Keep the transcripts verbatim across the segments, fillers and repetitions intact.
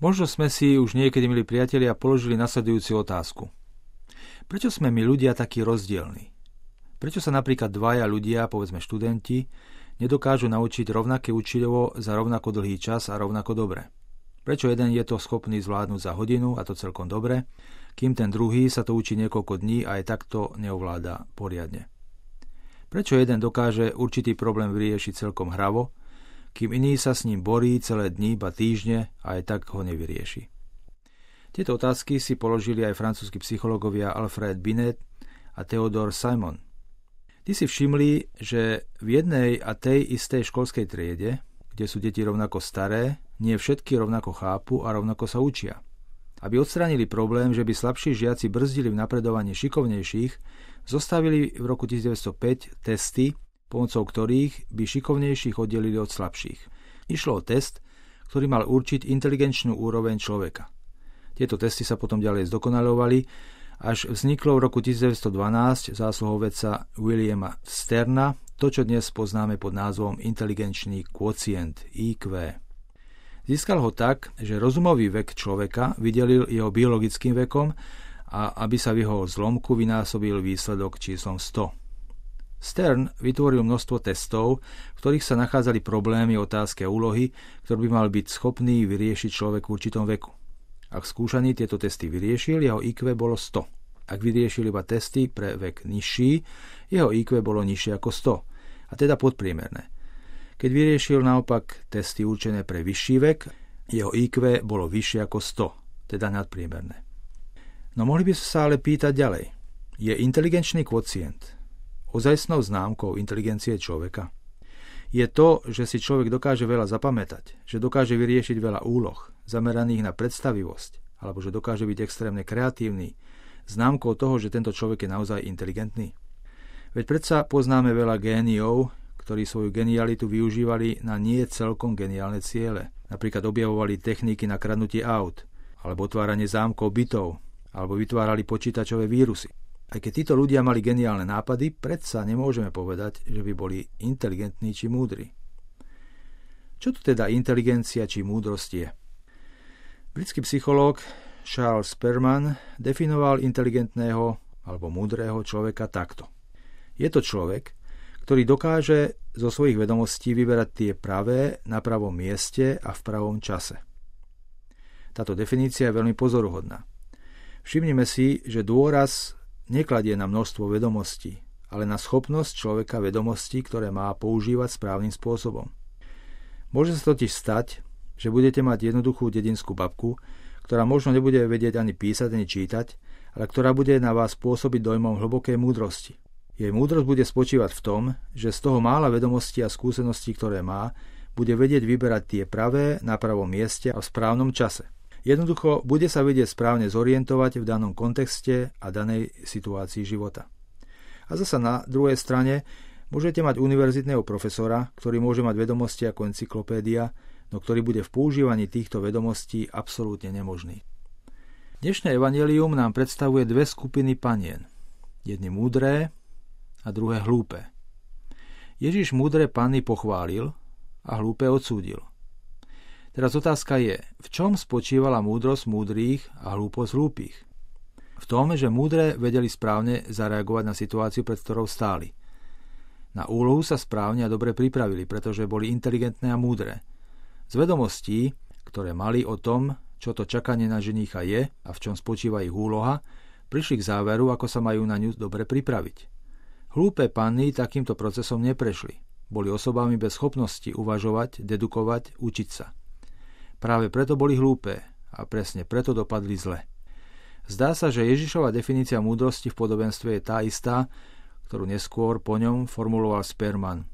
Možno sme si už niekedy, milí priatelia, položili nasledujúcu otázku. Prečo sme my ľudia takí rozdielni? Prečo sa napríklad dvaja ľudia, povedzme študenti, nedokážu naučiť rovnaké učivo za rovnako dlhý čas a rovnako dobre? Prečo jeden je to schopný zvládnuť za hodinu, a to celkom dobre, kým ten druhý sa to učí niekoľko dní a aj takto neovláda poriadne? Prečo jeden dokáže určitý problém vyriešiť celkom hravo, kým iný sa s ním borí celé dni, ba týždne a aj tak ho nevyrieši? Tieto otázky si položili aj francúzski psychológovia Alfred Binet a Theodore Simon. Tí si všimli, že v jednej a tej istej školskej triede, kde sú deti rovnako staré, nie všetky rovnako chápu a rovnako sa učia. Aby odstránili problém, že by slabší žiaci brzdili v napredovaní šikovnejších, zostavili v roku devätnásťstopäť testy, pomocou ktorých by šikovnejších oddelili od slabších. Išlo o test, ktorý mal určiť inteligenčnú úroveň človeka. Tieto testy sa potom ďalej zdokonaľovali, až vzniklo v roku devätnásťstodvanásť zásluhou vedca Williama Sterna to, čo dnes poznáme pod názvom inteligenčný kvocient í kvé. Získal ho tak, že rozumový vek človeka vydelil jeho biologickým vekom a aby sa v jeho zlomku vynásobil výsledok číslom sto. Stern vytvoril množstvo testov, v ktorých sa nachádzali problémy, otázky a úlohy, ktoré by mal byť schopný vyriešiť človek v určitom veku. Ak skúšaný tieto testy vyriešil, jeho í kvé bolo sto. Ak vyriešil iba testy pre vek nižší, jeho í kvé bolo nižšie ako sto, a teda podpriemerné. Keď vyriešil naopak testy určené pre vyšší vek, jeho í kvé bolo vyššie ako sto, teda nadpriemerné. No mohli by sa ale pýtať ďalej. Je inteligenčný kvocient ozajstnou známkou inteligencie človeka? Je to, že si človek dokáže veľa zapamätať, že dokáže vyriešiť veľa úloh, zameraných na predstavivosť, alebo že dokáže byť extrémne kreatívny, známkou toho, že tento človek je naozaj inteligentný? Veď predsa poznáme veľa géniov, ktorí svoju genialitu využívali na nie celkom geniálne ciele. Napríklad objavovali techniky na kradnutie aut, alebo otváranie zámkov bytov, alebo vytvárali počítačové vírusy. Aj keď títo ľudia mali geniálne nápady, predsa nemôžeme povedať, že by boli inteligentní či múdri. Čo tu teda inteligencia či múdrosť je? Britský psychológ Charles Perman definoval inteligentného alebo múdreho človeka takto. Je to človek, ktorý dokáže zo svojich vedomostí vyberať tie pravé na pravom mieste a v pravom čase. Táto definícia je veľmi pozoruhodná. Všimnime si, že dôraz nekladie na množstvo vedomostí, ale na schopnosť človeka vedomostí, ktoré má používať správnym spôsobom. Môže sa totiž stať, že budete mať jednoduchú dedinskú babku, ktorá možno nebude vedieť ani písať, ani čítať, ale ktorá bude na vás pôsobiť dojmom hlbokej múdrosti. Jej múdrosť bude spočívať v tom, že z toho mála vedomostí a skúseností, ktoré má, bude vedieť vyberať tie pravé na pravom mieste a v správnom čase. Jednoducho bude sa vedieť správne zorientovať v danom kontexte a danej situácii života. A zasa na druhej strane môžete mať univerzitného profesora, ktorý môže mať vedomosti ako encyklopédia, no ktorý bude v používaní týchto vedomostí absolútne nemožný. Dnešné evanjelium nám predstavuje dve skupiny panien. Jedni múdré a druhé hlúpe. Ježiš múdre panny pochválil a hlúpe odsúdil. Teraz otázka je, v čom spočívala múdrosť múdrych a hlúposť hlúpych? V tom, že múdre vedeli správne zareagovať na situáciu, pred ktorou stáli. Na úlohu sa správne a dobre pripravili, pretože boli inteligentné a múdre. Z vedomostí, ktoré mali o tom, čo to čakanie na ženícha je a v čom spočíva ich úloha, prišli k záveru, ako sa majú na ňu dobre pripraviť. Hlúpe panny takýmto procesom neprešli. Boli osobami bez schopnosti uvažovať, dedukovať, učiť sa. Práve preto boli hlúpe a presne preto dopadli zle. Zdá sa, že Ježišova definícia múdrosti v podobenstve je tá istá, ktorú neskôr po ňom formuloval Sperman.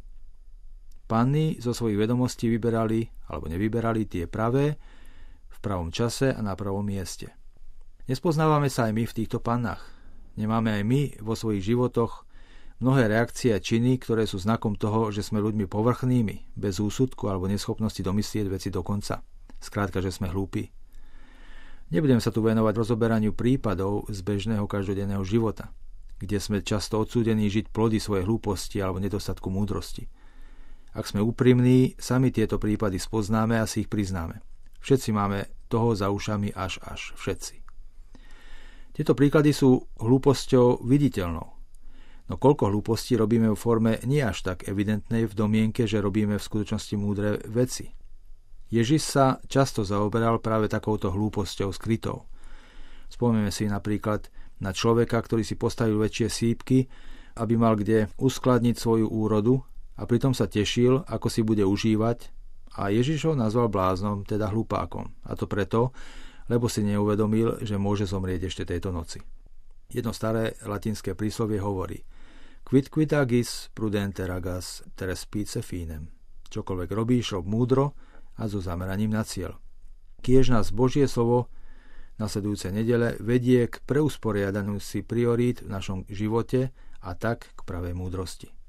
Panny zo svojich vedomostí vyberali alebo nevyberali tie pravé v pravom čase a na pravom mieste. Nespoznávame sa aj my v týchto pannách. Nemáme aj my vo svojich životoch mnohé reakcie a činy, ktoré sú znakom toho, že sme ľuďmi povrchnými, bez úsudku alebo neschopnosti domyslieť veci do konca. Skrátka, že sme hlúpi. Nebudem sa tu venovať rozoberaniu prípadov z bežného každodenného života, kde sme často odsúdení žiť plody svojej hlúposti alebo nedostatku múdrosti. Ak sme úprimní, sami tieto prípady spoznáme a si ich priznáme. Všetci máme toho za ušami až až všetci. Tieto príklady sú hlúposťou viditeľnou. No koľko hlúpostí robíme v forme nie až tak evidentnej v domienke, že robíme v skutočnosti múdre veci. Ježiš sa často zaoberal práve takouto hlúposťou skrytou. Spomenieme si napríklad na človeka, ktorý si postavil väčšie sípky, aby mal kde uskladniť svoju úrodu a pritom sa tešil, ako si bude užívať, a Ježiš ho nazval bláznom, teda hlupákom. A to preto, lebo si neuvedomil, že môže zomrieť ešte tejto noci. Jedno staré latinské príslovie hovorí: Quid quid agis prudenter agas, trespice finem. Čokoľvek robíš, rob múdro a so zameraním na cieľ. Kiež nás Božie slovo nasledujúce nedele vedie k preusporiadaniu si priorít v našom živote a tak k pravej múdrosti.